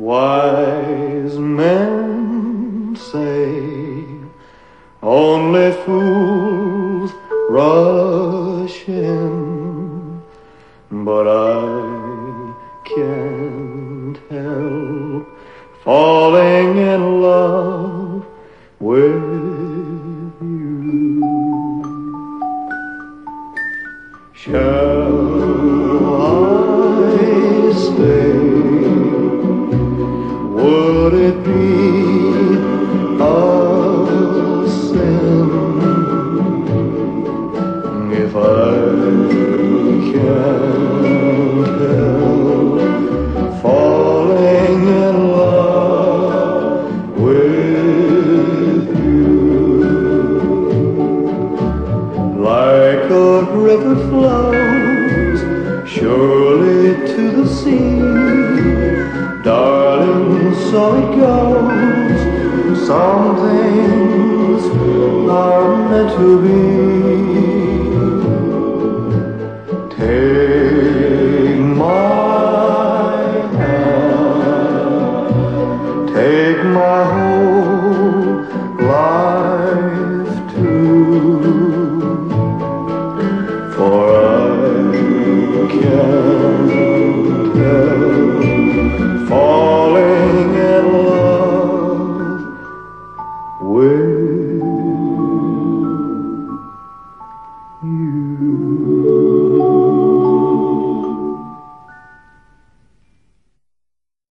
Wise men say only fools rush in, but I can't help falling in love with you. Shall I stay? Would it be a sin if I can't help falling in love with you? Like a river flows surely to the sea, darling, so it goes. Some things are meant to be.